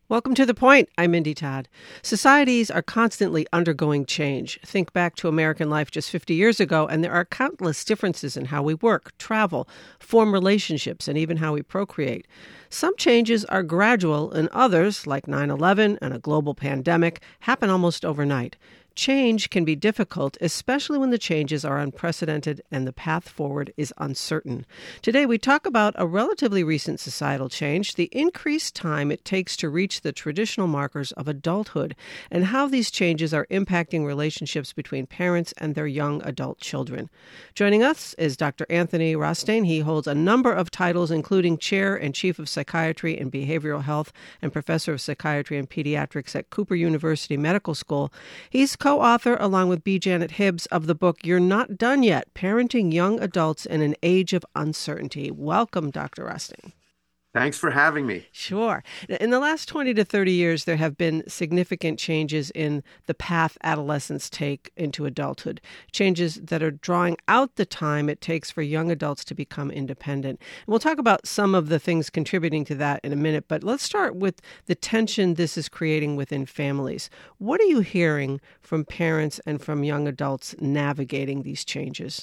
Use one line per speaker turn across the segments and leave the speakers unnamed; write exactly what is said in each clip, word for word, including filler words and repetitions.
Welcome to The Point. I'm Mindy Todd. Societies are constantly undergoing change. Think back to American life just fifty years ago, and there are countless differences in how we work, travel, form relationships, and even how we procreate. Some changes are gradual, and others, like nine eleven and a global pandemic, happen almost overnight. Change can be difficult, especially when the changes are unprecedented and the path forward is uncertain. Today, we talk about a relatively recent societal change, the increased time it takes to reach the traditional markers of adulthood, and how these changes are impacting relationships between parents and their young adult children. Joining us is Doctor Anthony Rothstein. He holds a number of titles, including Chair and Chief of Psychiatry and Behavioral Health and Professor of Psychiatry and Pediatrics at Cooper University Medical School. He's co-author, along with B. Janet Hibbs, of the book You're Not Done Yet, Parenting Young Adults in an Age of Uncertainty. Welcome, Doctor Rothstein.
Thanks for having me.
Sure. In the last twenty to thirty years, there have been significant changes in the path adolescents take into adulthood, changes that are drawing out the time it takes for young adults to become independent. And we'll talk about some of the things contributing to that in a minute, but let's start with the tension this is creating within families. What are you hearing from parents and from young adults navigating these changes?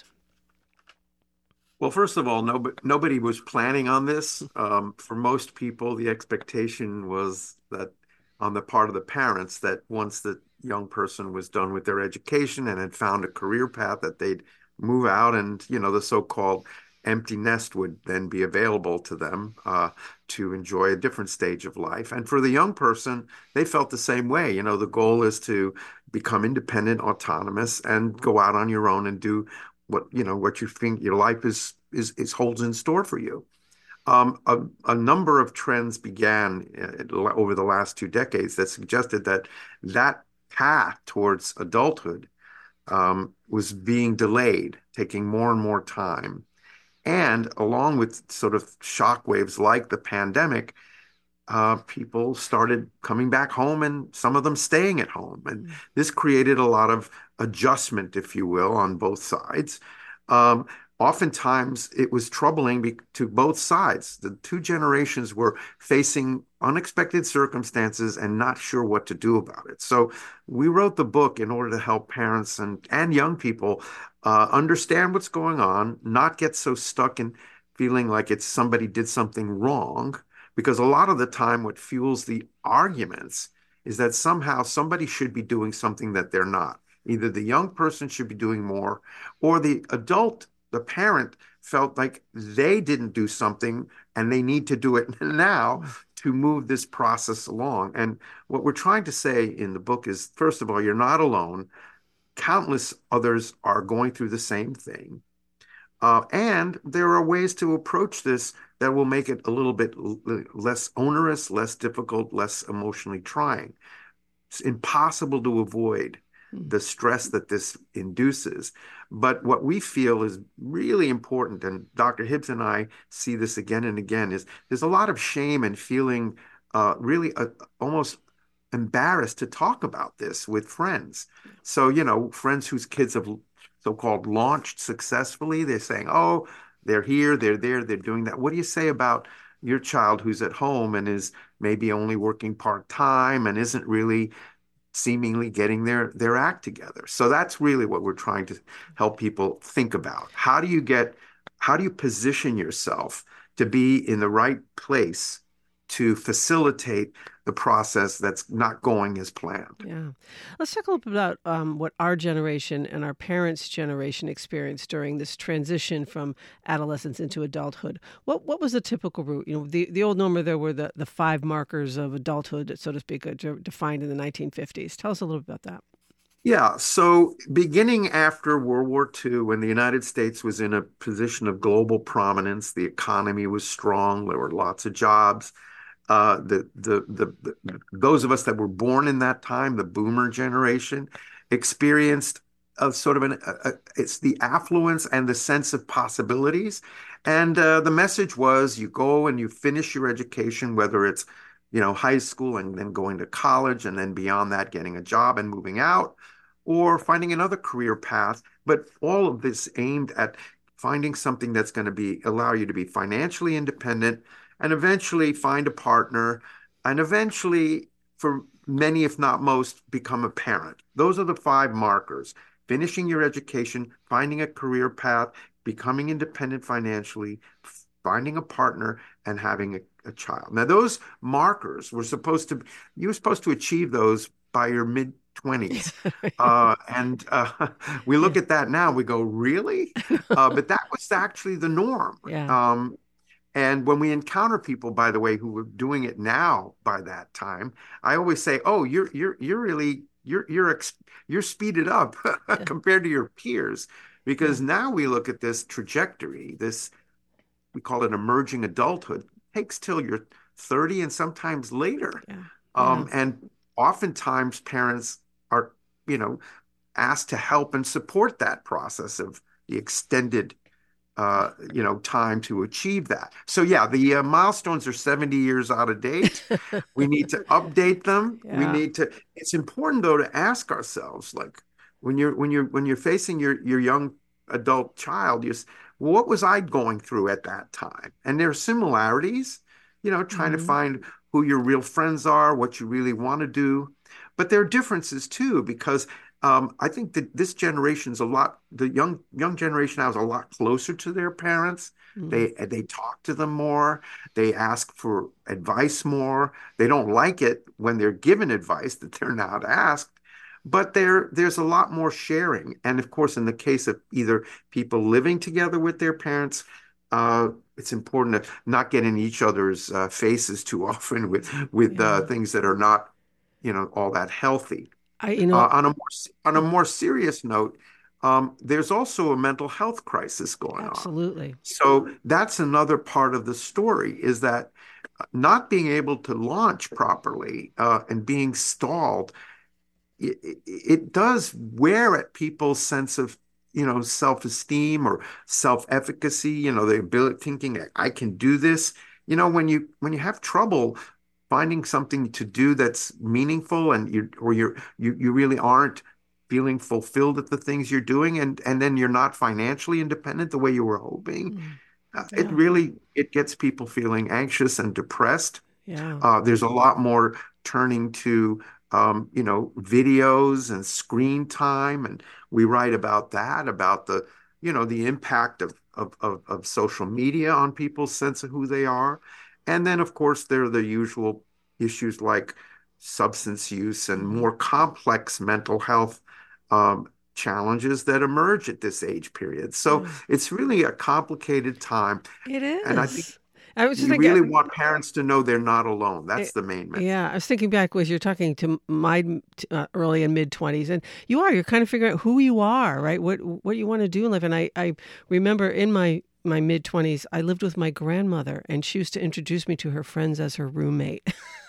Well, first of all, nobody, nobody was planning on this. Um, for most people, the expectation was that on the part of the parents that once the young person was done with their education and had found a career path, that they'd move out and, you know, the so-called empty nest would then be available to them uh, to enjoy a different stage of life. And for the young person, they felt the same way. You know, the goal is to become independent, autonomous, and go out on your own and do what you know what you think your life is is is holds in store for you. Um, a, a number of trends began uh, over the last two decades that suggested that that path towards adulthood um, was being delayed, taking more and more time. And along with sort of shockwaves like the pandemic, uh, people started coming back home and some of them staying at home. And this created a lot of adjustment, if you will, on both sides. Um, oftentimes, it was troubling be- to both sides. The two generations were facing unexpected circumstances and not sure what to do about it. So we wrote the book in order to help parents and, and young people uh, understand what's going on, not get so stuck in feeling like it's somebody did something wrong. Because a lot of the time, what fuels the arguments is that somehow somebody should be doing something that they're not. Either the young person should be doing more, or the adult, the parent, felt like they didn't do something and they need to do it now to move this process along. And what we're trying to say in the book is, first of all, you're not alone. Countless others are going through the same thing. Uh, and there are ways to approach this that will make it a little bit l- less onerous, less difficult, less emotionally trying. It's impossible to avoid the stress that this induces. But what we feel is really important, and Doctor Hibbs and I see this again and again, is there's a lot of shame and feeling uh, really uh, almost embarrassed to talk about this with friends. So, you know, friends whose kids have so-called launched successfully, they're saying, oh, they're here, they're there, they're doing that. What do you say about your child who's at home and is maybe only working part-time and isn't really seemingly getting their, their act together? So that's really what we're trying to help people think about. How do you get, how do you position yourself to be in the right place to facilitate the process that's not going as planned?
Yeah. Let's talk a little bit about um, what our generation and our parents' generation experienced during this transition from adolescence into adulthood. What what was the typical route? You know, the, the old norm there were the, the five markers of adulthood, so to speak, uh, defined in the nineteen fifties. Tell us a little bit about that.
Yeah, so beginning after World War Two, when the United States was in a position of global prominence, the economy was strong, there were lots of jobs. Uh, the, the, the, the, those of us that were born in that time, the boomer generation, experienced a sort of an, a, a, it's the affluence and the sense of possibilities. And uh, the message was you go and you finish your education, whether it's, you know, high school and then going to college and then beyond that, getting a job and moving out or finding another career path. But all of this aimed at finding something that's going to be allow you to be financially independent and eventually find a partner and eventually, for many, if not most, become a parent. Those are the five markers: finishing your education, finding a career path, becoming independent financially, finding a partner, and having a, a child. Now, those markers were supposed to, you were supposed to achieve those by your mid twenties. Uh, and uh, we
Yeah.
look at that now, we go, really? Uh, but that was actually the norm.
Yeah.
Um, and when we encounter people, by the way, who are doing it now by that time, I always say, "Oh, you're you're you're really you're you're ex you're speeded up
Yeah.
compared to your peers,"
Yeah.
because now we look at this trajectory, this we call it emerging adulthood, takes till you're thirty and sometimes later.
Yeah. Yeah.
Um, and oftentimes parents are, you know, asked to help and support that process of the extended uh, you know, time to achieve that. So yeah, the uh, milestones are seventy years out of date. We need to update them. We
Yeah.
need to, it's important though to ask ourselves, like when you're when you're when you're facing your your young adult child, you s- what was I going through at that time? And there are similarities, you know, trying to
Hmm.
find who your real friends are, what you really want to do. But there are differences too, because um, I think that this generation's a lot, the young young generation now is a lot closer to their parents.
Hmm.
They they talk to them more. They ask for advice more. They don't like it when they're given advice that they're not asked. But there there's a lot more sharing. And of course, in the case of either people living together with their parents, uh, it's important to not get in each other's uh, faces too often with with uh,
Yeah.
things that are not, you know, all that healthy.
I, you
Uh,
know,
on a more on a more serious note, um, there's also a mental health crisis going on.
absolutely.
So that's another part of the story is that not being able to launch properly uh, and being stalled, it, it does wear at people's sense of, you know, self-esteem or self-efficacy, you know, the ability thinking I can do this. You know, when you when you have trouble finding something to do that's meaningful and you or you're you you really aren't feeling fulfilled at the things you're doing and and then you're not financially independent the way you were hoping,
Mm.
uh, it
Yeah.
really it gets people feeling anxious and depressed.
Yeah.
Uh, there's a lot more turning to, um, you know, videos and screen time, and we write about that, about the, you know, the impact of of of, of social media on people's sense of who they are, and then of course there are the usual issues like substance use and
Hmm.
more complex mental health um, challenges that emerge at this age period. So
Yeah.
it's really a complicated time,
It
and I think
is. I was just
you
thinking.
really want parents to know they're not alone.
Eh,
That's the main message.
Yeah, I was thinking back as you're talking to my uh, early and mid twenties, and you are you're kind of figuring out who you are, right? What what you want to do in life. And I I remember in my my mid twenties, I lived with my grandmother, and she used to introduce me to her friends as her roommate.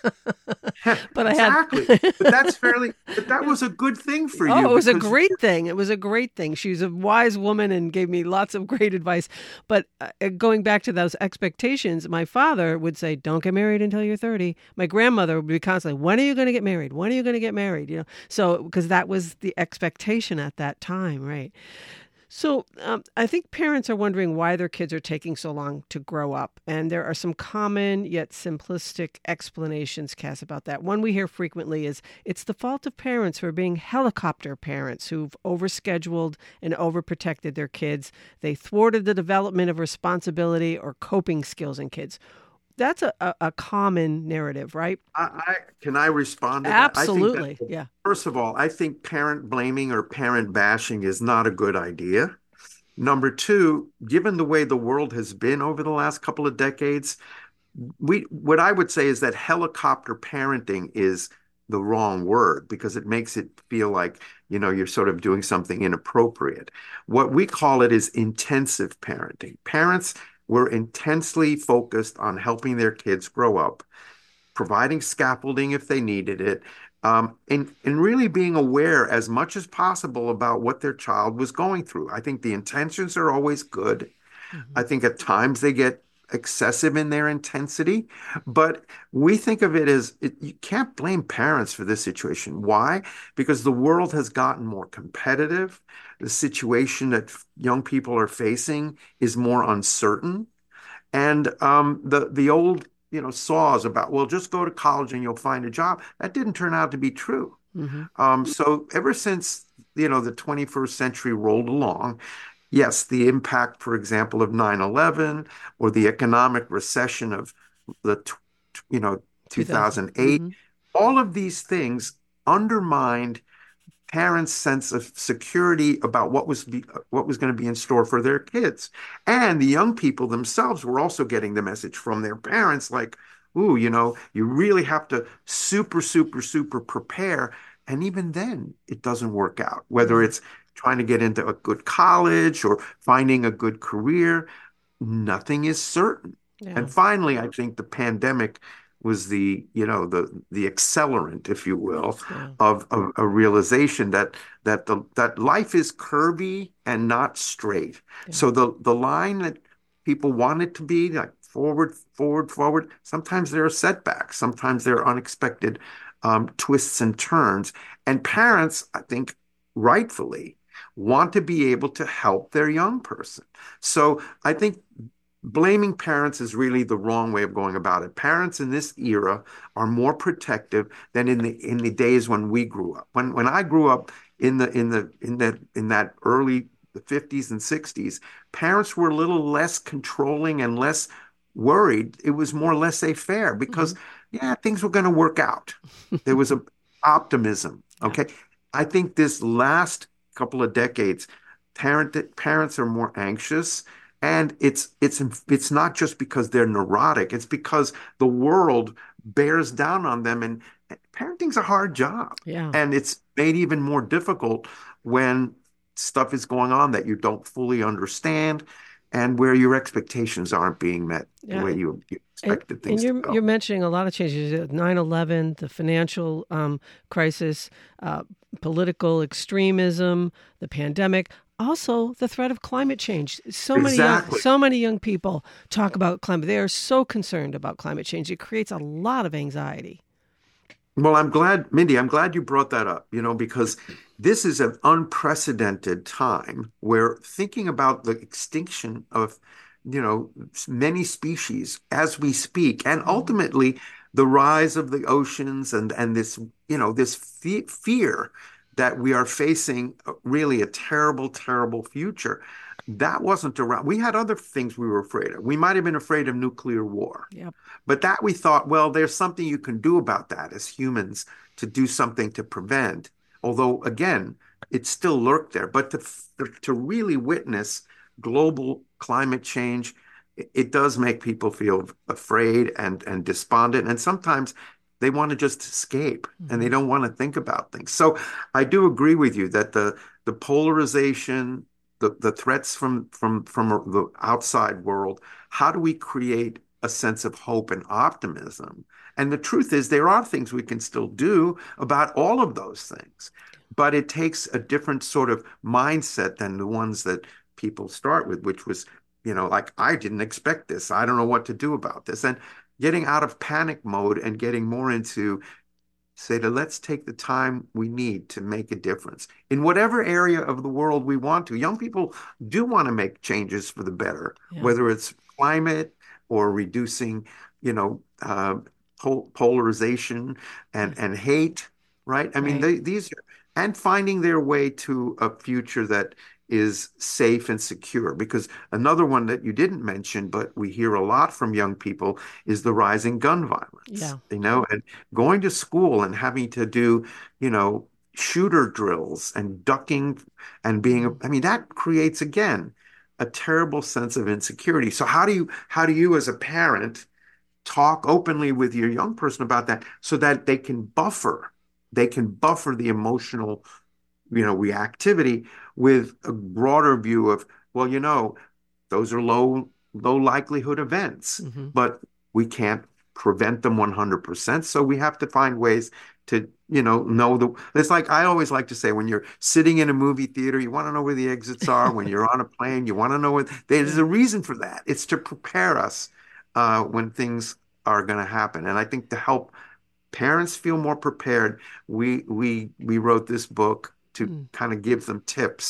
But I had
Exactly. But that's fairly, but that
yeah.
was a good thing for you
Oh, it was a
because you
great thing. It was a great thing. She was a wise woman and gave me lots of great advice. But uh, going back to those expectations, my father would say, "Don't get married until you're thirty." My grandmother would be constantly, "When are you going to get married? When are you going to get married?" You know, so because that was the expectation at that time, right? So um, I think parents are wondering why their kids are taking so long to grow up. And there are some common yet simplistic explanations, Cass, about that. One we hear frequently is it's the fault of parents for being helicopter parents who've overscheduled and overprotected their kids. They thwarted the development of responsibility or coping skills in kids. That's a, a, a common narrative, right?
I, I can I respond to that? I think that
Absolutely. Yeah.
first of all, I think parent blaming or parent bashing is not a good idea. Number two, given the way the world has been over the last couple of decades, we what I would say is that helicopter parenting is the wrong word because it makes it feel like, you know, you're sort of doing something inappropriate. What we call it is intensive parenting. Parents were intensely focused on helping their kids grow up, providing scaffolding if they needed it, um, and and really being aware as much as possible about what their child was going through. I think the intentions are always good. I
Hmm.
think at times they get excessive in their intensity, but we think of it as it, you can't blame parents for this situation. Why? Because the world has gotten more competitive. The situation that young people are facing is more uncertain. And um, the the old, you know, saws about, well, just go to college and you'll find a job. That didn't turn out to be true.
Hmm.
Um, so ever since, you know, the twenty-first century rolled along, yes, the impact, for example, of nine eleven or the economic recession of the, you know,
two thousand.
two thousand eight,
Hmm.
all of these things undermined parents' sense of security about what was be, what was going to be in store for their kids. And the young people themselves were also getting the message from their parents like, ooh, you know, you really have to super, super, super prepare. And even then, it doesn't work out, whether
Yeah.
it's trying to get into a good college or finding a good career, nothing is certain.
Yeah.
And finally, I think the pandemic was the, you know, the the accelerant, if you will,
Yeah.
of, of a realization that that the that life is curvy and not straight.
Yeah.
So the the line that people want it to be, like forward, forward, forward, sometimes there are setbacks, sometimes there are unexpected um, twists and turns. And parents, I think, rightfully want to be able to help their young person. So I think blaming parents is really the wrong way of going about it. Parents in this era are more protective than in the in the days when we grew up. When when I grew up in the in the in that in that early the fifties and sixties, parents were a little less controlling and less worried. It was more laissez-faire because
Hmm.
yeah, things were going to work out. There was a optimism.
Yeah.
Okay. I think this last couple of decades, parent parents are more anxious. And it's it's it's not just because they're neurotic. It's because the world bears down on them. And parenting's a hard job.
Yeah.
And it's made even more difficult when stuff is going on that you don't fully understand and where your expectations aren't being met the
Yeah.
way you, you
And,
expected
and
things to
you're
go.
you're mentioning a lot of changes: nine eleven, the financial um, crisis, uh, political extremism, the pandemic, also the threat of climate change. So many young,
Exactly.
so many young people talk about climate. They are so concerned about climate change. It creates a lot of anxiety.
Well, I'm glad, Mindy, I'm glad you brought that up, you know, because this is an unprecedented time where thinking about the extinction of, you know, many species as we speak, and
Hmm.
ultimately the rise of the oceans and and this, you know, this fe fear that we are facing uh, really a terrible, terrible future. That wasn't around. We had other things we were afraid of. We might have been afraid of nuclear war.
Yep.
But that we thought, well, there's something you can do about that as humans to do something to prevent. Although, again, it still lurked there. But to, to really witness global climate change, it, it does make people feel afraid and, and despondent. And sometimes they want to just escape and
Hmm.
they don't want to think about things. So I do agree with you that the, the polarization, the, the threats from, from, from the outside world, how do we create a sense of hope and optimism? And the truth is, there are things we can still do about all of those things, but it takes a different sort of mindset than the ones that people start with, which was, you know, like, I didn't expect this. I don't know what to do about this. And getting out of panic mode and getting more into say that let's take the time we need to make a difference in whatever area of the world we want to. Young people do want to make changes for the better,
Yeah.
whether it's climate or reducing, you know, uh, pol polarization
Yeah.
and and hate, right? I mean,
Right.
they, these are, and finding their way to a future that is safe and secure. Because another one that you didn't mention, but we hear a lot from young people, is the rising gun violence,
Yeah.
you know, and going to school and having to do, you know, shooter drills and ducking and being,
Hmm.
I mean, that creates again a terrible sense of insecurity. So how do you, how do you as a parent talk openly with your young person about that so that they can buffer, they can buffer the emotional, you know, reactivity with a broader view of, well, you know, those are low, low likelihood events,
Hmm.
but we can't prevent them one hundred percent. So we have to find ways to, you know, know the, it's like I always like to say, when you're sitting in a movie theater, you want to know where the exits are. When you're on a plane, you want to know what, there's
Yeah.
a reason for that. It's to prepare us uh, when things are going to happen. And I think to help parents feel more prepared, we we we wrote this book to
Mm.
kind of give them tips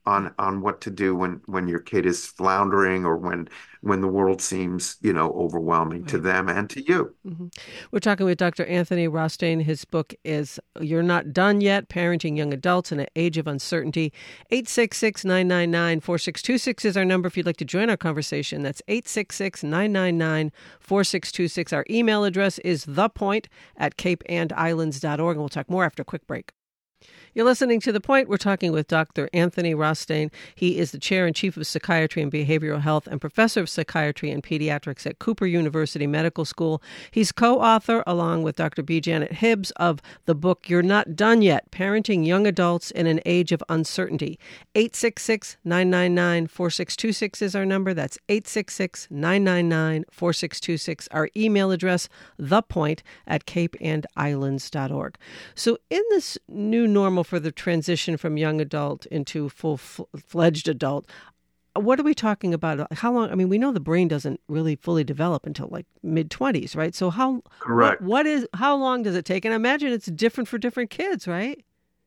on on what to do when when your kid is floundering or when when the world seems, you know, overwhelming to
Right.
them and to you.
hmm We're talking with Doctor Anthony Rothstein. His book is You're Not Done Yet, Parenting Young Adults in an Age of Uncertainty. eight six six, nine nine nine, four six two six is our number if you'd like to join our conversation. That's eight six six, nine nine nine, four six two six. Our email address is thepoint at cape and islands dot org, and we'll talk more after a quick break. You're listening to The Point. We're talking with Doctor Anthony Rothstein. He is the Chair and Chief of Psychiatry and Behavioral Health and Professor of Psychiatry and Pediatrics at Cooper University Medical School. He's co-author, along with Doctor B. Janet Hibbs, of the book You're Not Done Yet, Parenting Young Adults in an Age of Uncertainty. eight six six, nine nine nine, four six two six is our number. That's eight six six, nine nine nine, four six two six. Our email address, thepoint at cape and islands dot org. So in this new normal for the transition from young adult into full-fledged adult, what are we talking about? How long? I mean, we know the brain doesn't really fully develop until like mid twenties, right? So how,
Correct.
What, what is, how long does it take? And I imagine it's different for different kids, right?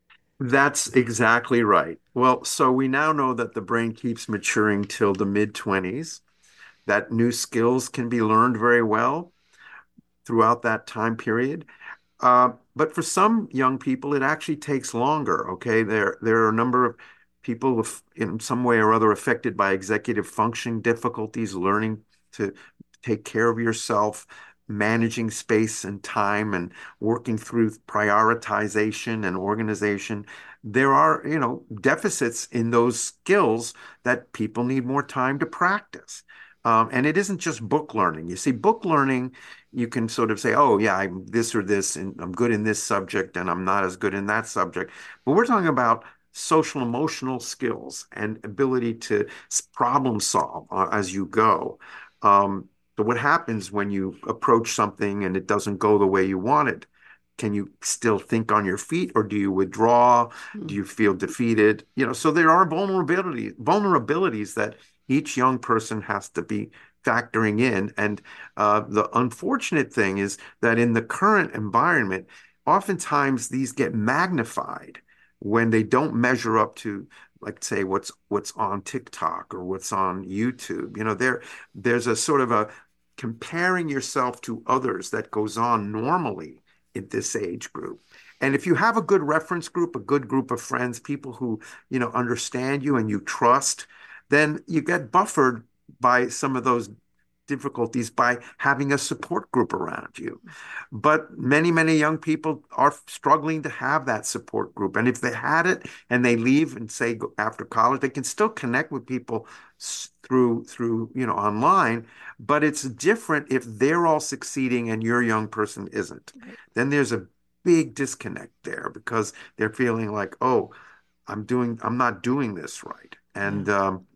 That's exactly right. Well, so we now know that the brain keeps maturing till the mid twenties, that new skills can be learned very well throughout that time period. Uh, but for some young people, it actually takes longer. Okay, there there are a number of people with, in some way or other, affected by executive functioning difficulties, learning to take care of yourself, managing space and time, and working through prioritization and organization. There are, you know, deficits in those skills that people need more time to practice. Um, and it isn't just book learning. You see, book learning, you can sort of say, oh, yeah, I'm this or this, and I'm good in this subject, and I'm not as good in that subject. But we're talking about social emotional skills and ability to problem solve uh, as you go. Um, but what happens when you approach something and it doesn't go the way you wanted? Can you still think on your feet, or do you withdraw? Do
Mm.
you feel defeated? You know, so there are vulnerabilities, vulnerabilities that each young person has to be factoring in. And uh, the unfortunate thing is that in the current environment, oftentimes these get magnified when they don't measure up to, like, say, what's what's on TikTok or what's on YouTube. You know, there there's a sort of a comparing yourself to others that goes on normally in this age group. And if you have a good reference group, a good group of friends, people who, you know, understand you and you trust, then you get buffered by some of those difficulties by having a support group around you. But many, many young people are struggling to have that support group. And if they had it and they leave and say after college, they can still connect with people through through, you know, online, but it's different if they're all succeeding and your young person isn't. Then there's a big disconnect there because they're feeling like, oh, I'm doing, I'm not doing this right. And
Yeah.
um,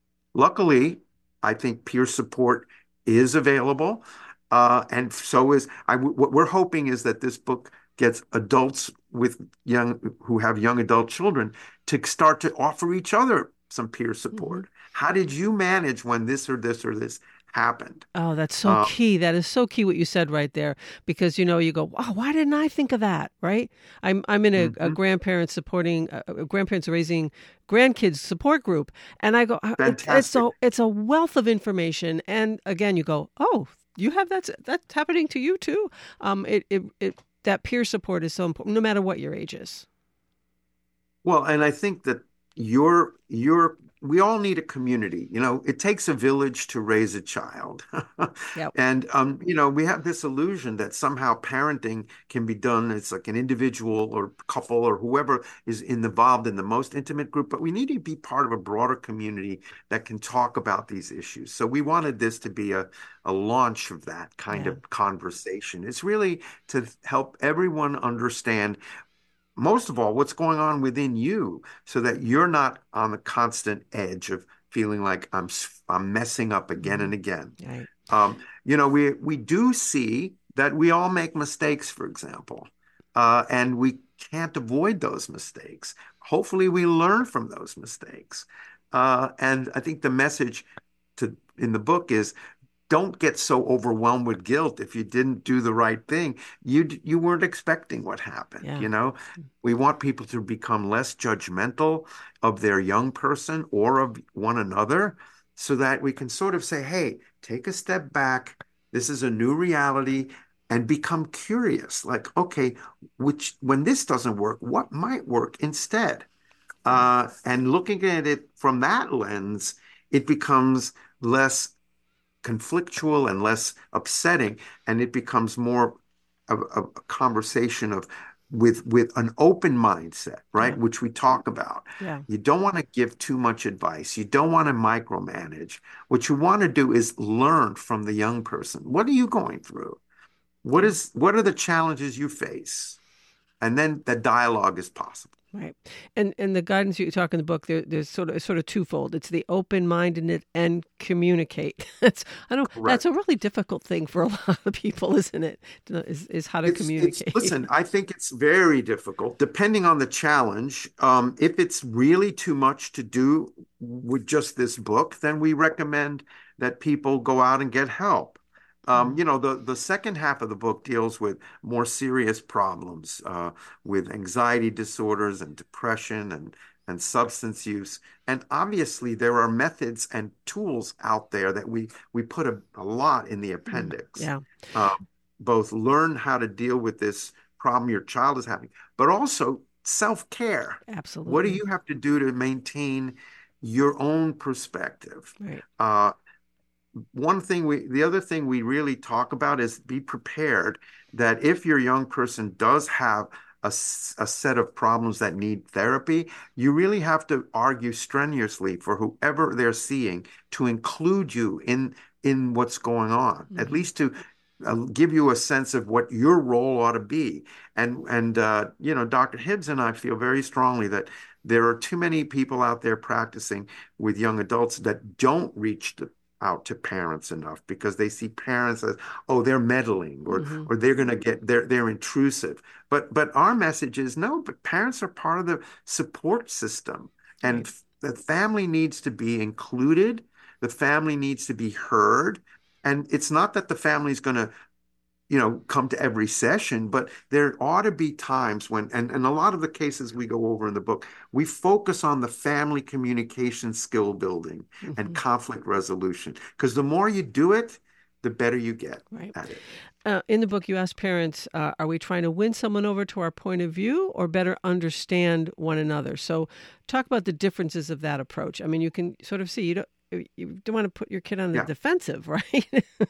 luckily, I think peer support is available. Uh, and so is I. What we're hoping is that this book gets adults with young who have young adult children to start to offer each other some peer
hmm
support. How did you manage when this or this or this happened?
Oh, that's so
Uh,
key. That is so key what you said right there, because you know you go, wow, why didn't I think of that? Right? I'm I'm in a, a
mhm.
grandparent supporting uh, grandparents raising grandkids support group, and I go, "Uh, it, it's
Fantastic.
so it's a wealth of information, and again you go, oh, you have that that's happening to you too. Um, it it, it that peer support is so important, no matter what your age is.
Well, and I think that you're you're we all need a community. You know, it takes a village to raise a child.
Yep.
And um, you know, we have this illusion that somehow parenting can be done. It's like an individual or couple or whoever is involved in the most intimate group, but we need to be part of a broader community that can talk about these issues. So we wanted this to be a, a launch of that kind
Yeah.
of conversation. It's really to help everyone understand most of all, what's going on within you so that you're not on the constant edge of feeling like I'm I'm messing up again
hmm
and again.
Right.
Um, you know, we we do see that we all make mistakes, for example, uh, and we can't avoid those mistakes. Hopefully, we learn from those mistakes. Uh, and I think the message to in the book is don't get so overwhelmed with guilt if you didn't do the right thing. You you weren't expecting what happened,
Yeah.
you know? We want people to become less judgmental of their young person or of one another so that we can sort of say, hey, take a step back. This is a new reality and become curious. Like, okay, which when this doesn't work, what might work instead? Uh, and looking at it from that lens, it becomes less conflictual and less upsetting, and it becomes more of, of a conversation of with with an open mindset, right?
Yeah.
Which we talk about.
Yeah.
You don't want to give too much advice. You don't want to micromanage. What you want to do is learn from the young person. What are you going through? What
Yeah.
is what are the challenges you face? And then the dialogue is possible.
Right. And and the guidance you talk in the book, there, there's sort of it's sort of twofold. It's the open-mindedness and communicate. That's I don't that's
Correct.
a really difficult thing for a lot of people, isn't it? Is is how to
It's it's
communicate.
listen, I think it's very difficult depending on the challenge. Um, if it's really too much to do with just this book, then we recommend that people go out and get help. Um,
Mm.
you know, the the second half of the book deals with more serious problems, uh, with anxiety disorders and depression and and substance use. And obviously, there are methods and tools out there that we we put a, a lot in the
Mm.
appendix.
Yeah,
Um, Both learn how to deal with this problem your child is having, but also self-care. What do
absolutely.
you have to do to maintain your own perspective?
Right.
Uh, One thing we, the other thing we really talk about is be prepared that if your young person does have a, a set of problems that need therapy, you really have to argue strenuously for whoever they're seeing to include you in in what's going on, at
Hmm.
least to uh, give you a sense of what your role ought to be. And and uh, you know, Doctor Hibbs and I feel very strongly that there are too many people out there practicing with young adults that don't reach the out to parents enough because they see parents as, oh, they're meddling or
Hmm.
or they're going to get they're they're intrusive. But but our message is no, but parents are part of the support system, and
Right.
f- the family needs to be included. The family needs to be heard. And it's not that the family is going to you know, come to every session, but there ought to be times when, and, and a lot of the cases we go over in the book, we focus on the family communication skill building and
Hmm.
conflict resolution. Because the more you do it, the better you get
Right.
at it.
Uh, in the book, you ask parents, uh, are we trying to win someone over to our point of view or better understand one another? So talk about the differences of that approach. I mean, you can sort of see you don't you don't want to put your kid on the
Yeah.
defensive, right?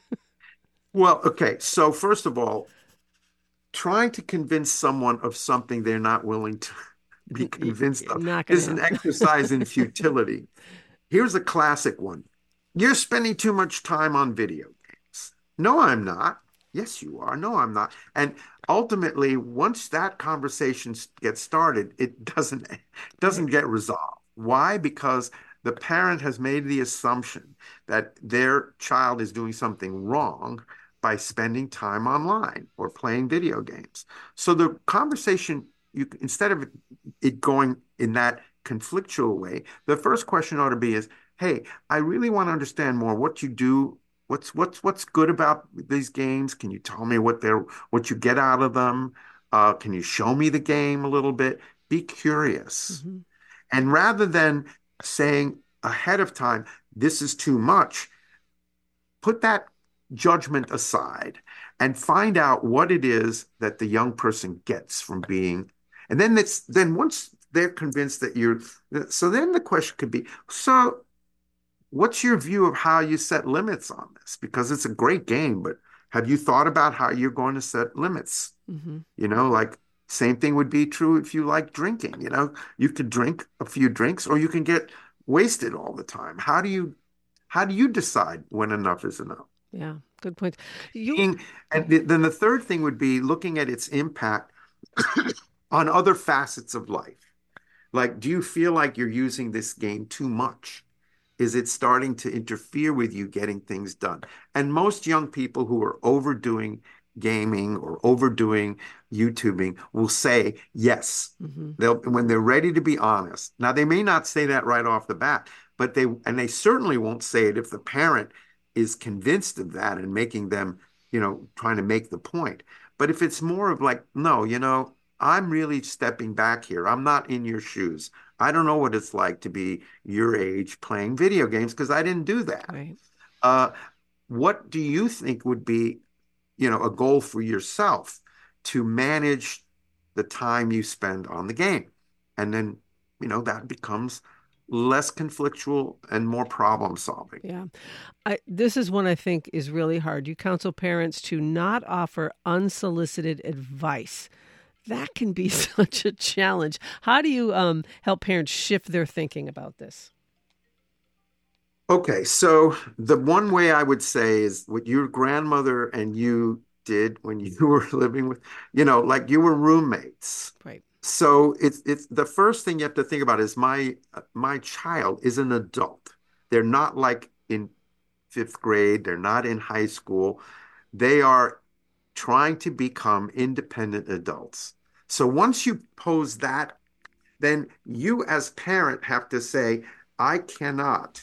Well, okay. So first of all, trying to convince someone of something they're not willing to be convinced of
Not going to
is an
happen.
exercise in futility. Here's a classic one. You're spending too much time on video games. No, I'm not. Yes, you are. No, I'm not. And ultimately, once that conversation gets started, it doesn't doesn't
Right.
get resolved. Why? Because the parent has made the assumption that their child is doing something wrong by spending time online or playing video games. So the conversation, you instead of it going in that conflictual way, the first question ought to be is, hey, I really want to understand more what you do. What's what's what's good about these games? Can you tell me what they're what you get out of them? Uh, can you show me the game a little bit? Be curious.
Hmm.
And rather than saying ahead of time, this is too much, put that judgment aside and find out what it is that the young person gets from being. And then it's then once they're convinced that you're, so then the question could be, so what's your view of how you set limits on this? Because it's a great game, but have you thought about how you're going to set limits?
Hmm.
You know, like same thing would be true if you like drinking. You know, you could drink a few drinks or you can get wasted all the time. How do you how do you decide when enough is enough?
Yeah. Good point. You.
Being, and th- then the third thing would be looking at its impact on other facets of life. Like, do you feel like you're using this game too much? Is it starting to interfere with you getting things done? And most young people who are overdoing gaming or overdoing YouTubing will say yes.
Hmm.
They'll when they're ready to be honest. Now they may not say that right off the bat, but they and they certainly won't say it if the parent is convinced of that and making them, you know, trying to make the point. But if it's more of like, no, you know, I'm really stepping back here. I'm not in your shoes. I don't know what it's like to be your age playing video games because I didn't do that.
Right.
Uh, what do you think would be, you know, a goal for yourself to manage the time you spend on the game? And then, you know, that becomes less conflictual and more problem solving.
Yeah. I, this is one I think is really hard. You counsel parents to not offer unsolicited advice. That can be such a challenge. How do you um, help parents shift their thinking about this?
Okay, so the one way I would say is what your grandmother and you did when you were living with, you know, like you were roommates.
Right.
So it's it's the first thing you have to think about is my my child is an adult. They're not like in fifth grade, they're not in high school. They are trying to become independent adults. So once you pose that, then you as parent have to say, I cannot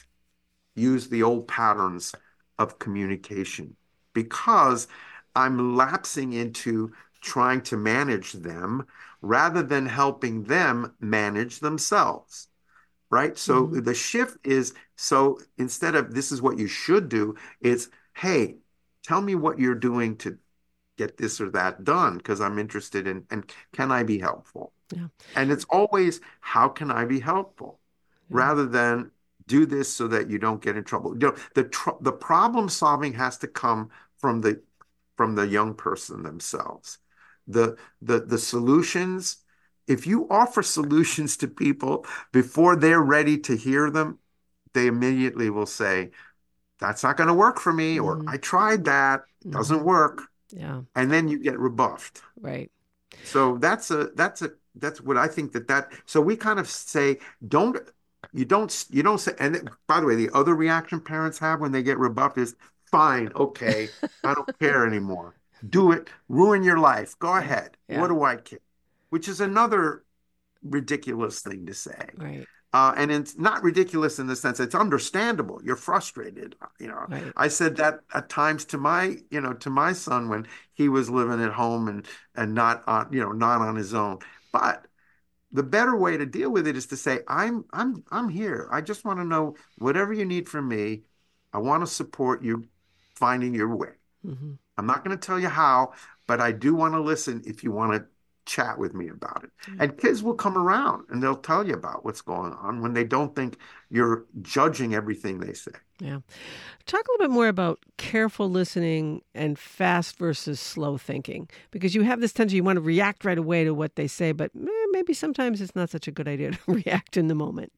use the old patterns of communication because I'm lapsing into trying to manage them rather than helping them manage themselves. Right. So
Mm-hmm.
the shift is so instead of this is what you should do, it's hey, tell me what you're doing to get this or that done because I'm interested in and can I be helpful?
Yeah.
And it's always how can I be helpful
Yeah.
rather than do this so that you don't get in trouble. You know, the tr the problem solving has to come from the from the young person themselves. The the the solutions, if you offer solutions to people before they're ready to hear them, they immediately will say, that's not going to work for me, or
Mm-hmm.
I tried that,
Mm-hmm.
doesn't work.
Yeah.
And then you get rebuffed.
Right.
So that's a that's a that's what I think that that so we kind of say don't you don't you don't say and by the way the other reaction parents have when they get rebuffed is fine, okay, I don't care anymore, do it, ruin your life, go
Yeah.
ahead, what
Yeah.
do I care, which is another ridiculous thing to say.
Right.
Uh, and it's not ridiculous in the sense it's understandable. You're frustrated. You know,
Right.
I said that at times to my, you know, to my son when he was living at home and and not on, you know, not on his own. But the better way to deal with it is to say, I'm I'm I'm here. I just want to know whatever you need from me. I want to support you finding your way.
Mm-hmm.
I'm not going to tell you how, but I do want to listen if you want to chat with me about it.
Yeah.
And kids will come around and they'll tell you about what's going on when they don't think you're judging everything they say.
Yeah. Talk a little bit more about careful listening and fast versus slow thinking, because you have this tendency you want to react right away to what they say, but eh, maybe sometimes it's not such a good idea to react in the moment.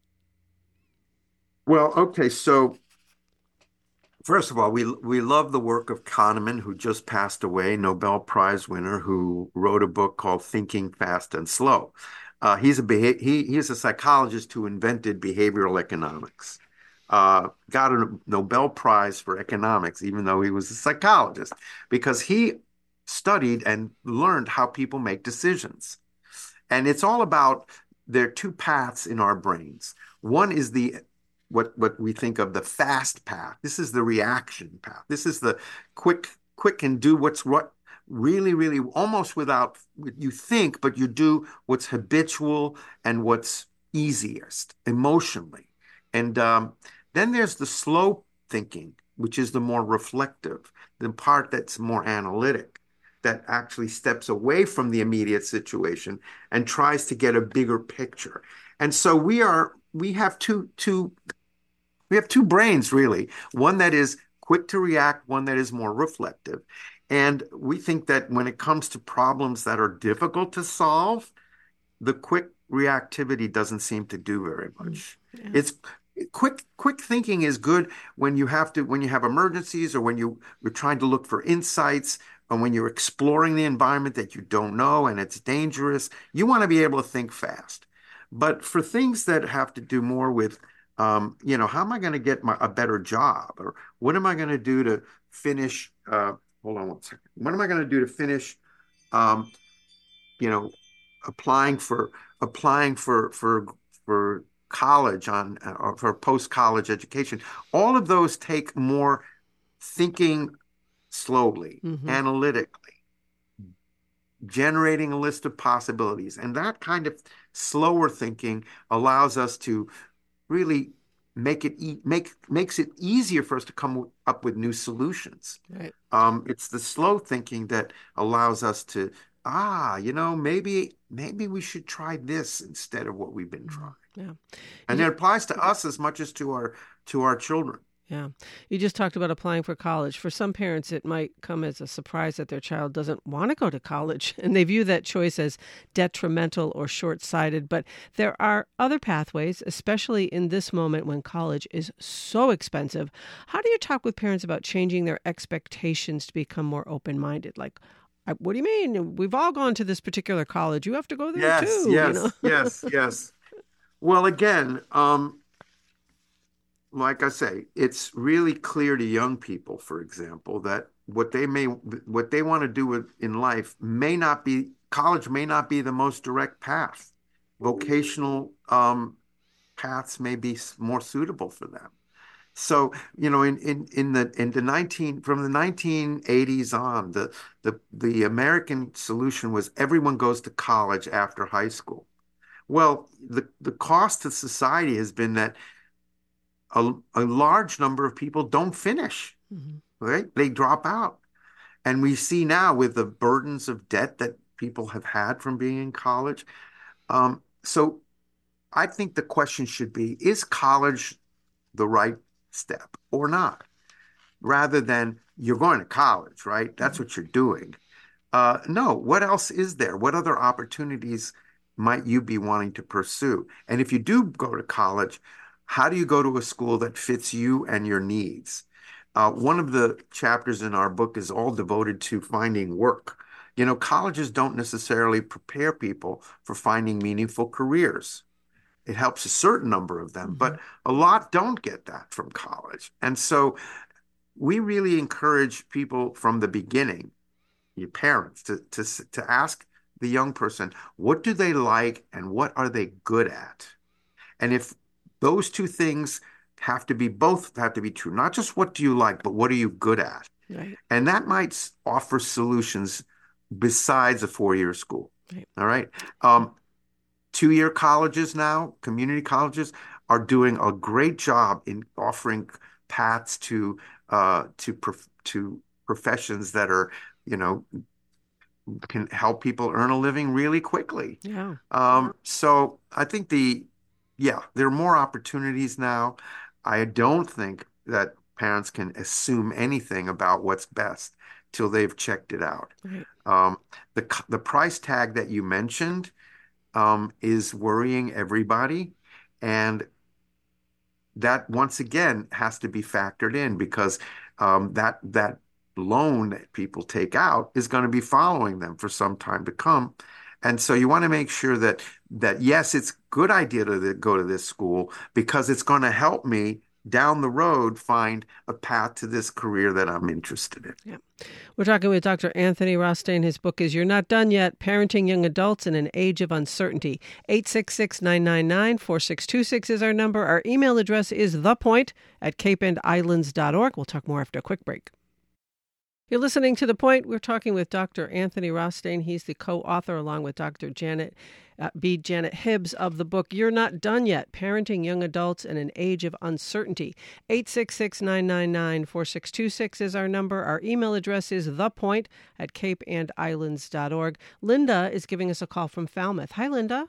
Well, okay, so first of all, we we love the work of Kahneman, who just passed away, Nobel Prize winner, who wrote a book called Thinking Fast and Slow. Uh, he's a beha he he's a psychologist who invented behavioral economics. Uh, got a Nobel Prize for economics, even though he was a psychologist, because he studied and learned how people make decisions. And it's all about there are two paths in our brains. One is the what what we think of the fast path. This is the reaction path. This is the quick quick and do what's what really really almost without you think, but you do what's habitual and what's easiest emotionally. And um, then there's the slow thinking, which is the more reflective, the part that's more analytic, that actually steps away from the immediate situation and tries to get a bigger picture. And so we are we have two two we have two brains really. One that is quick to react, one that is more reflective. And we think that when it comes to problems that are difficult to solve, the quick reactivity doesn't seem to do very
Mm.
much.
Yeah.
It's quick quick thinking is good when you have to when you have emergencies or when you you're trying to look for insights or when you're exploring the environment that you don't know and it's dangerous. You want to be able to think fast. But for things that have to do more with um, you know, how am I going to get my, a better job? Or what am I going to do to finish? Uh, hold on one second. What am I going to do to finish? Um, you know, applying for applying for for for college on or for post college education. All of those take more. thinking slowly,
Mm-hmm.
analytically, generating a list of possibilities. And that kind of slower thinking allows us to really make it e make makes it easier for us to come up with new solutions.
Right.
Um, it's the slow thinking that allows us to, ah, you know, maybe maybe we should try this instead of what we've been
Mm-hmm.
trying.
Yeah.
And
You
it applies to us as much as to our to our children.
Yeah. You just talked about applying for college. For some parents, it might come as a surprise that their child doesn't want to go to college, and they view that choice as detrimental or short sighted. But there are other pathways, especially in this moment when college is so expensive. How do you talk with parents about changing their expectations to become more open minded? Like, "I- what do you mean? We've all gone to this particular college. You have to go there
Yes,
too, you know?
yes, yes, yes. Well, again, um, like I say, it's really clear to young people, for example, that what they may what they want to do with, in life may not be college may not be the most direct path. Vocational um, paths may be more suitable for them. So, you know, in in in the in the nineteen from the nineteen eighties on, the the the American solution was everyone goes to college after high school. Well, the the cost to society has been that a, a large number of people don't finish,
Mm-hmm.
right? They drop out. And we see now with the burdens of debt that people have had from being in college. Um, so I think the question should be, is college the right step or not? Rather than you're going to college, right? That's
Mm-hmm.
what you're doing. Uh, no, what else is there? What other opportunities might you be wanting to pursue? And if you do go to college, how do you go to a school that fits you and your needs? Uh, one of the chapters in our book is all devoted to finding work. You know, colleges don't necessarily prepare people for finding meaningful careers. It helps a certain number of them,
Mm-hmm.
but a lot don't get that from college. And so we really encourage people from the beginning, your parents, to, to, to ask the young person, what do they like and what are they good at? And if those two things have to be both have to be true, not just what do you like, but what are you good at?
Right.
And that might offer solutions besides a four-year school.
Right.
All right. Um, two-year colleges now, community colleges, are doing a great job in offering paths to uh, to prof to professions that are, you know, can help people earn a living really quickly.
Yeah.
Um, so I think the, yeah, there are more opportunities now. I don't think that parents can assume anything about what's best till they've checked it out.
Right.
Um, the the price tag that you mentioned um, is worrying everybody, and that once again has to be factored in because um, that that loan that people take out is going to be following them for some time to come. And so you want to make sure that that yes, it's a good idea to go to this school because it's going to help me down the road find a path to this career that I'm interested in.
Yeah. We're talking with Doctor Anthony Rothstein. His book is You're Not Done Yet, Parenting Young Adults in an Age of Uncertainty. eight six six, nine nine nine, four six two six is our number. Our email address is thepoint at cape and islands dot org. We'll talk more after a quick break. You're listening to The Point. We're talking with Doctor Anthony Rothstein. He's the co-author, along with Doctor Janet uh, B. Janet Hibbs, of the book You're Not Done Yet, Parenting Young Adults in an Age of Uncertainty. eight six six, nine nine nine, four six two six is our number. Our email address is thepoint at cape and islands dot org. Linda is giving us a call from Falmouth. Hi, Linda.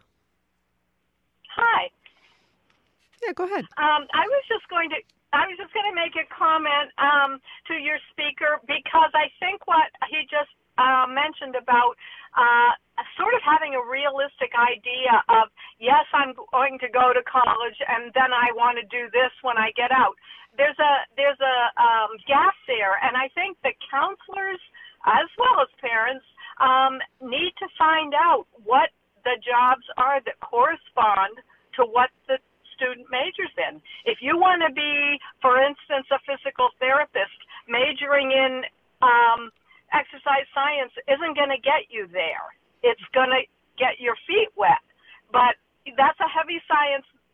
Hi.
Yeah, go ahead.
Um, I was just going to I was just going to make a comment um, to your speaker because I think what he just uh, mentioned about uh, sort of having a realistic idea of, yes, I'm going to go to college and then I want to do this when I get out. There's a there's a um, gap there, and I think that counselors as well as parents um, need to find out what the jobs are that correspond to what the student majors in. If you want to be, for instance, a physical therapist, majoring in um, exercise science isn't going to get you there. It's going to get your feet wet. But that's a heavy science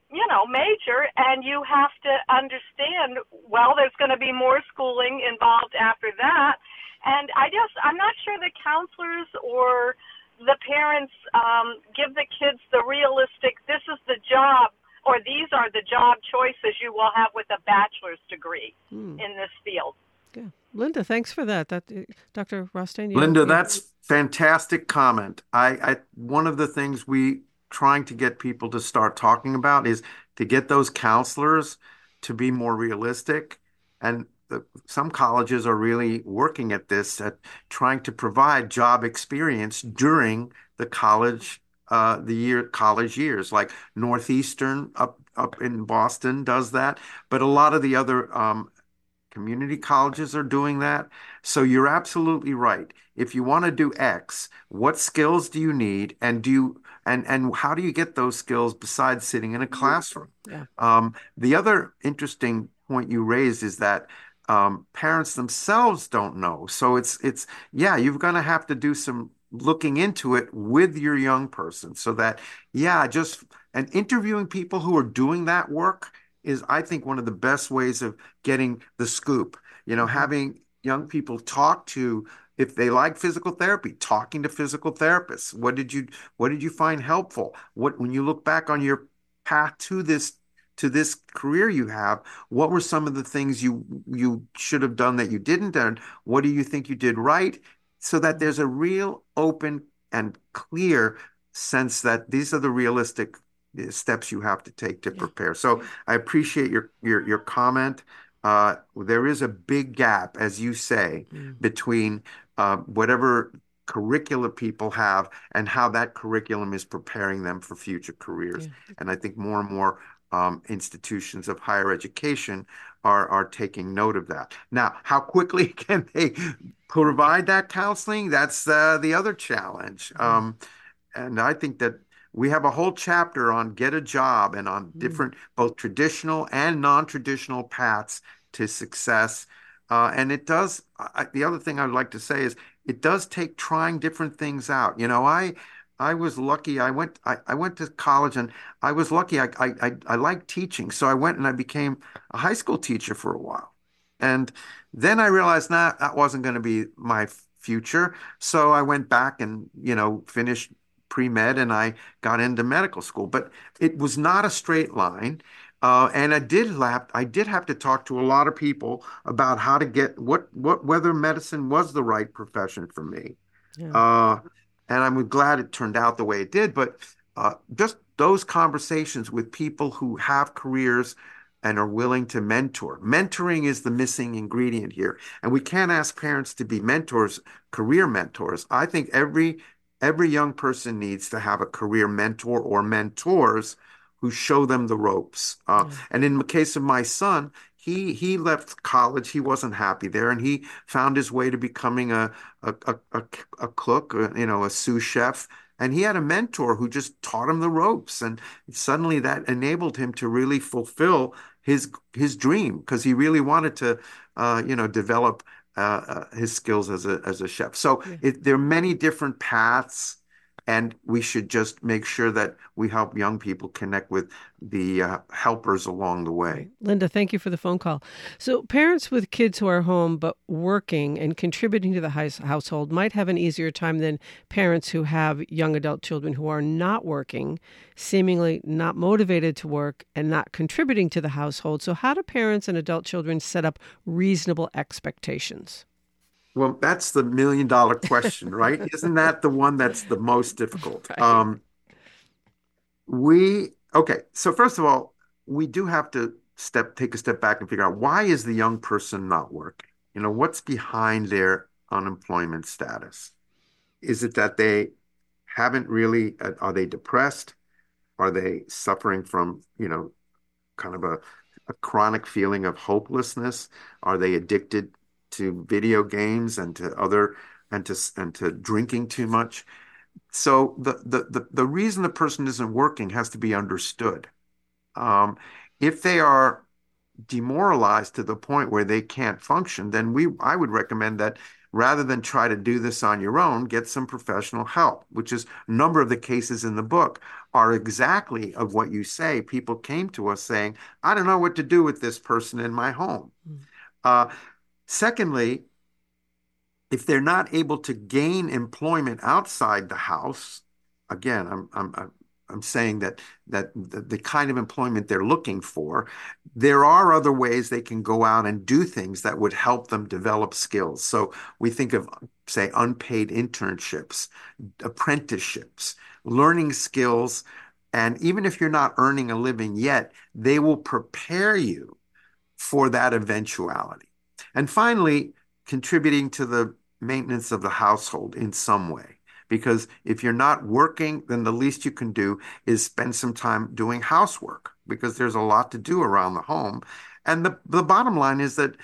you know, major, and you have to understand, well, there's going to be more schooling involved after that. And I just, I'm not sure the counselors or the parents um, give the kids the realistic, this is the job, or these are the job choices you will have with a bachelor's degree mm. in this field.
Yeah. Linda, thanks for that. that Doctor Rothstein? You
Linda,
you,
that's fantastic comment. I, I one of the things we trying to get people to start talking about is to get those counselors to be more realistic. And the, some colleges are really working at this, at trying to provide job experience during the college, uh, the year college years. Like Northeastern up up in Boston does that, but a lot of the other um, community colleges are doing that. So you're absolutely right. If you want to do X, what skills do you need, and do you and and how do you get those skills besides sitting in a classroom?
Yeah.
Um, the other interesting point you raised is that um, parents themselves don't know. So it's it's yeah, you're going to have to do some looking into it with your young person, so that yeah, just and interviewing people who are doing that work is, I think, one of the best ways of getting the scoop. You know, having young people talk to, if they like physical therapy, talking to physical therapists. What did you what did you find helpful? What, when you look back on your path to this to this career you have, what were some of the things you you should have done that you didn't, and what do you think you did right? So that there's a real open and clear sense that these are the realistic steps you have to take to prepare. So I appreciate your your your comment. Uh, there is a big gap, as you say, mm. between uh, whatever curricula people have and how that curriculum is preparing them for future careers. Yeah. And I think more and more um, institutions of higher education are are taking note of that. Now, how quickly can they provide that counseling? That's uh, the other challenge. Mm. Um, and I think that we have a whole chapter on get a job and on different, mm. both traditional and non-traditional paths to success. Uh, and it does, I, the other thing I'd like to say is it does take trying different things out. You know, I I was lucky. I went I, I went to college, and I was lucky. I, I, I, I liked teaching. So I went and I became a high school teacher for a while. And then I realized nah, that wasn't going to be my future. So I went back and, you know, finished pre-med, and I got into medical school, but it was not a straight line. Uh, and I did lap, I did have to talk to a lot of people about how to get what, what, whether medicine was the right profession for me. Yeah. Uh, and I'm glad it turned out the way it did, but uh, just those conversations with people who have careers and are willing to mentor. Mentoring is the missing ingredient here. And we can't ask parents to be mentors, career mentors. I think every Every young person needs to have a career mentor or mentors who show them the ropes. Uh, mm. And in the case of my son, he he left college. He wasn't happy there, and he found his way to becoming a a a, a cook, a, you know, a sous chef. And he had a mentor who just taught him the ropes, and suddenly that enabled him to really fulfill his his dream, because he really wanted to, uh, you know, develop Uh, uh, his skills as a as a chef. So yeah. it, there are many different paths, and we should just make sure that we help young people connect with the uh, helpers along the way.
Linda, thank you for the phone call. So parents with kids who are home but working and contributing to the household might have an easier time than parents who have young adult children who are not working, seemingly not motivated to work, and not contributing to the household. So how do parents and adult children set up reasonable expectations?
Well, that's the million dollar question, right? Isn't that the one that's the most difficult? Right. Um, we, okay. So first of all, we do have to step, take a step back and figure out, why is the young person not working? You know, what's behind their unemployment status? Is it that they haven't really, uh, are they depressed? Are they suffering from, you know, kind of a, a chronic feeling of hopelessness? Are they addicted to video games and to other and to and to drinking too much? So the the the, the reason the person isn't working has to be understood. Um, if they are demoralized to the point where they can't function, then we I would recommend that rather than try to do this on your own, get some professional help, which is a number of the cases in the book are exactly of what you say. People came to us saying, I don't know what to do with this person in my home. Mm. Uh, secondly, if they're not able to gain employment outside the house, again, I'm, I'm, I'm saying that that the, the kind of employment they're looking for, there are other ways they can go out and do things that would help them develop skills. So we think of, say, unpaid internships, apprenticeships, learning skills. And even if you're not earning a living yet, they will prepare you for that eventuality. And finally, contributing to the maintenance of the household in some way. Because if you're not working, then the least you can do is spend some time doing housework, because there's a lot to do around the home. And the, the bottom line is that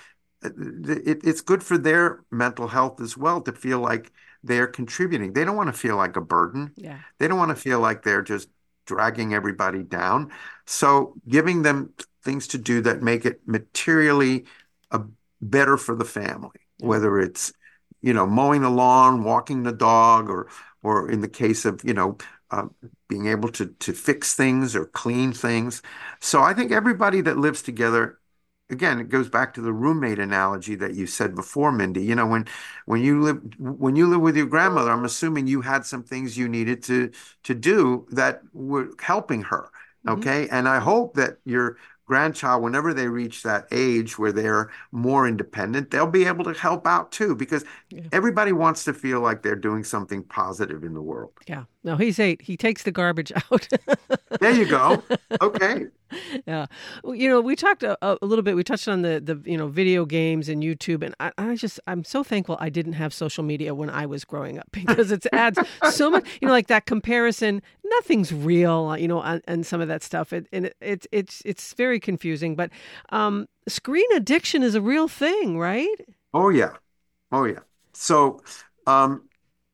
it, it's good for their mental health as well to feel like they're contributing. They don't want to feel like a burden.
Yeah.
They don't want to feel like they're just dragging everybody down. So giving them things to do that make it materially uh, better for the family, yeah. whether it's you know, mowing the lawn, walking the dog, or, or in the case of, you know, uh, being able to, to fix things or clean things. So I think everybody that lives together, again, it goes back to the roommate analogy that you said before, Mindy. You know, when, when you live, when you live with your grandmother, I'm assuming you had some things you needed to, to do that were helping her. Okay. Mm-hmm. And I hope that your grandchild, whenever they reach that age where they're more independent, they'll be able to help out too, because yeah. everybody wants to feel like they're doing something positive in the world.
Yeah. No, he's eight. He takes the garbage out.
There you go. Okay.
Yeah. Well, you know, we talked a, a little bit, we touched on the, the, you know, video games and YouTube. And I, I just, I'm so thankful I didn't have social media when I was growing up, because it adds so much, you know, like that comparison, nothing's real, you know, and, and some of that stuff. It, and it, it, it's, it's very confusing, but um, screen addiction is a real thing, right?
Oh, yeah. Oh, yeah. So, um,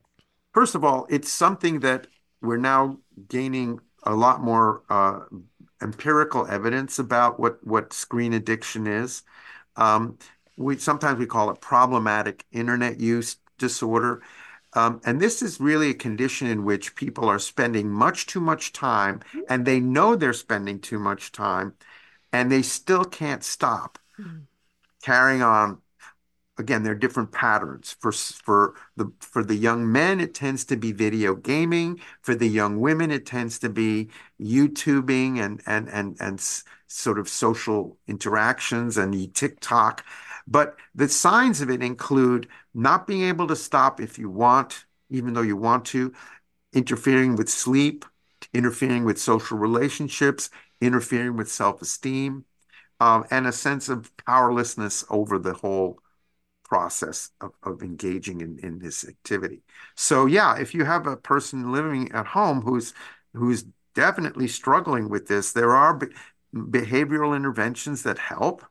first of all, it's something that we're now gaining a lot more uh, empirical evidence about what, what screen addiction is. Um, we sometimes we call it problematic internet use disorder. Um, and this is really a condition in which people are spending much too much time, and they know they're spending too much time, and they still can't stop mm-hmm. carrying on. Again, there are different patterns. For, for, the, for the young men, it tends to be video gaming. For the young women, it tends to be YouTubing and, and, and, and s- sort of social interactions and TikTok. But the signs of it include not being able to stop if you want, even though you want to, interfering with sleep, interfering with social relationships, interfering with self-esteem, um, and a sense of powerlessness over the whole process of, of engaging in, in this activity. So yeah, if you have a person living at home who's who's definitely struggling with this, there are be- behavioral interventions that help.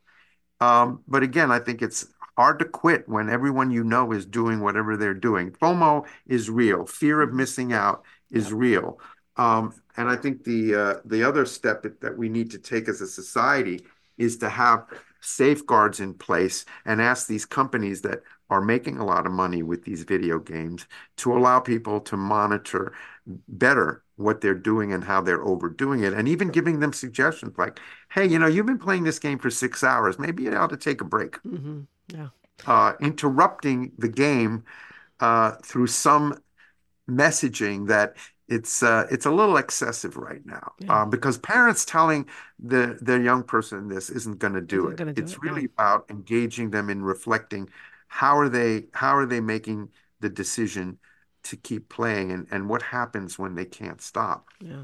Um, but again, I think it's hard to quit when everyone you know is doing whatever they're doing. FOMO is real. Fear of missing out is real. Um, and I think the uh, the other step that we need to take as a society is to have safeguards in place and ask these companies that are making a lot of money with these video games to allow people to monitor better what they're doing and how they're overdoing it, and even giving them suggestions like, hey, you know, you've been playing this game for six hours. Maybe you ought to take a break.
Mm-hmm. Yeah.
Uh, interrupting the game uh, through some messaging that it's uh, it's a little excessive right now, yeah. uh, because parents telling the their young person this isn't going to do
isn't
it.
Do
it's
it,
really
yeah.
about engaging them in reflecting how are they how are they making the decision to keep playing, and, and what happens when they can't stop.
Yeah.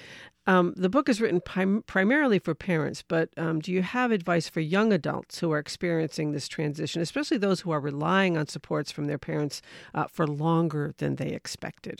Um, the book is written prim- primarily for parents, but um, do you have advice for young adults who are experiencing this transition, especially those who are relying on supports from their parents uh, for longer than they expected?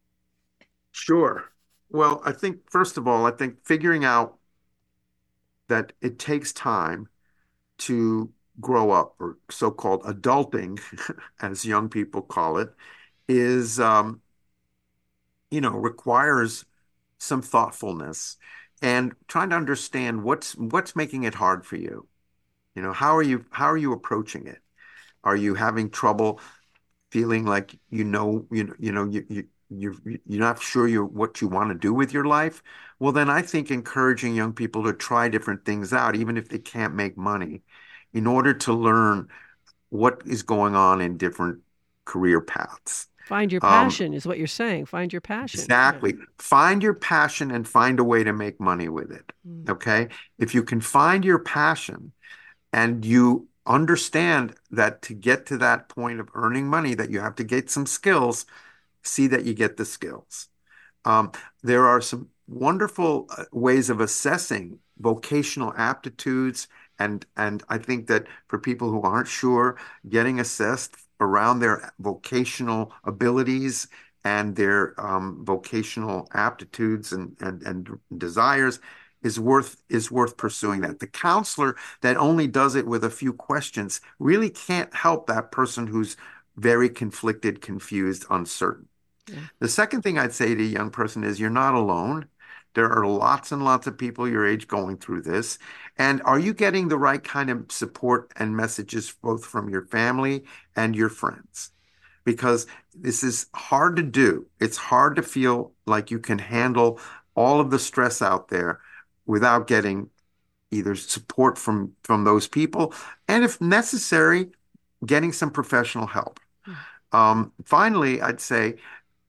Sure. Well, I think, first of all, I think figuring out that it takes time to grow up, or so-called adulting, as young people call it, is, um, you know, requires some thoughtfulness and trying to understand what's what's making it hard for you. You know, how are you how are you approaching it? Are you having trouble feeling like you know you know you know you, you you're you're not sure you what you want to do with your life, well then I think encouraging young people to try different things out, even if they can't make money, in order to learn what is going on in different career paths.
Find your
Um,
passion is what you're saying. Find your passion.
exactly.
Yeah.
Find your passion and find a way to make money with it.
Mm.
Okay. If you can find your passion and you understand that to get to that point of earning money, that you have to get some skills, see that you get the skills. Um, there are some wonderful uh, ways of assessing vocational aptitudes. And, and I think that for people who aren't sure, getting assessed around their vocational abilities and their um, vocational aptitudes and, and, and desires is worth is worth pursuing that. The counselor that only does it with a few questions really can't help that person who's very conflicted, confused, uncertain.
Yeah.
The second thing I'd say to a young person is you're not alone. There are lots and lots of people your age going through this. And are you getting the right kind of support and messages both from your family and your friends? Because this is hard to do. It's hard to feel like you can handle all of the stress out there without getting either support from, from those people, and if necessary, getting some professional help. Mm. Um, finally, I'd say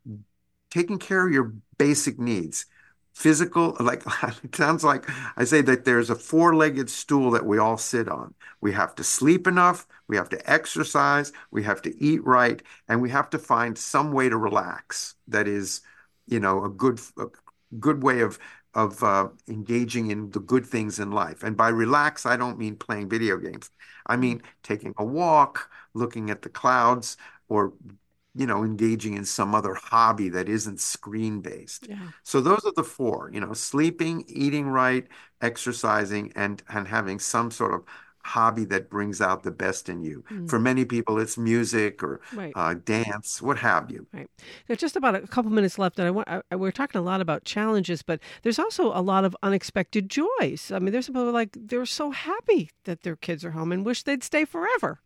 taking care of your basic needs. Physical, like it sounds like I say that there's a four-legged stool that we all sit on. We have to sleep enough, we have to exercise, we have to eat right, and we have to find some way to relax. That is, you know, a good, a good way of of uh, engaging in the good things in life. And by relax, I don't mean playing video games. I mean taking a walk, looking at the clouds, or you know, engaging in some other hobby that isn't screen-based.
Yeah.
So those are the four, you know, sleeping, eating right, exercising, and, and having some sort of hobby that brings out the best in you. Mm. For many people, it's music or right. uh, dance, what have you.
Right. There's just about a couple minutes left, and I want, I, we're talking a lot about challenges, but there's also a lot of unexpected joys. I mean, there's people like they're so happy that their kids are home and wish they'd stay forever.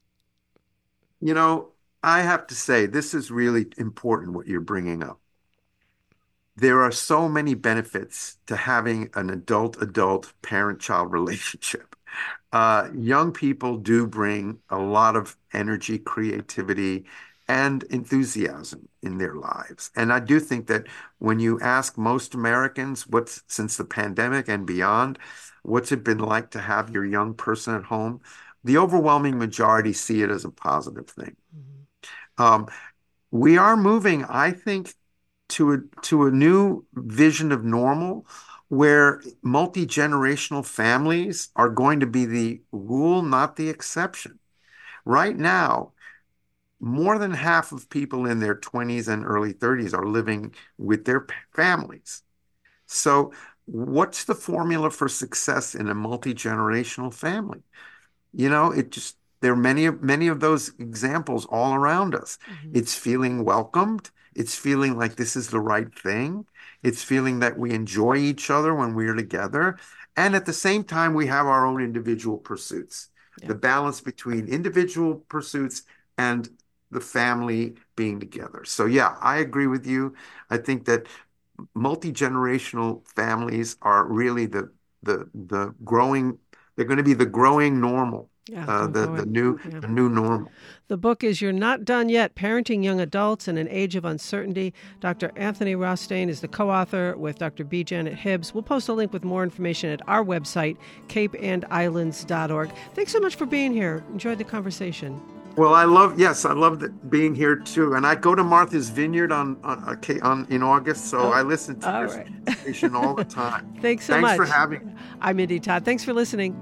You know, I have to say, this is really important what you're bringing up. There are so many benefits to having an adult-adult parent-child relationship. Uh, young people do bring a lot of energy, creativity, and enthusiasm in their lives. And I do think that when you ask most Americans, what's since the pandemic and beyond, what's it been like to have your young person at home, the overwhelming majority see it as a positive thing. Mm-hmm. Um, we are moving, I think, to a to a new vision of normal where multi-generational families are going to be the rule, not the exception. Right now, more than half of people in their twenties and early thirties are living with their families. So what's the formula for success in a multi-generational family? You know, it just There are many of many of those examples all around us. Mm-hmm. It's feeling welcomed. It's feeling like this is the right thing. It's feeling that we enjoy each other when we're together. And at the same time, we have our own individual pursuits. Yeah. The balance between individual pursuits and the family being together. So yeah, I agree with you. I think that multi-generational families are really the the the growing, they're going to be the growing normal.
Yeah,
uh, the, the new yeah. the new normal.
The book is You're Not Done Yet, Parenting Young Adults in an Age of Uncertainty. Doctor Anthony Rothstein is the co-author with Doctor B. Janet Hibbs. We'll post a link with more information at our website, cape and islands dot org. Thanks so much for being here. Enjoyed the conversation.
Well, I love, yes, I love that being here too. And I go to Martha's Vineyard on, on, on in August, so oh, I listen to your right. station all the time.
Thanks so
Thanks
much.
for having me.
I'm Mindy Todd. Thanks for listening.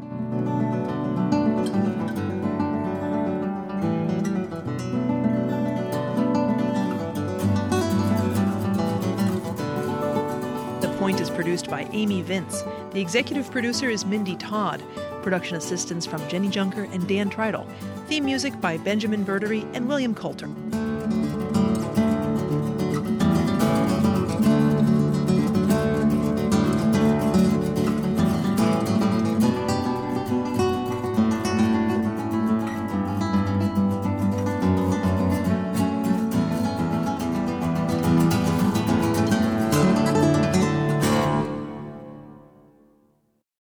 Point is produced by Amy Vince. The executive producer is Mindy Todd. Production assistance from Jenny Junker and Dan Treidel. Theme music by Benjamin Verdery and William Coulter.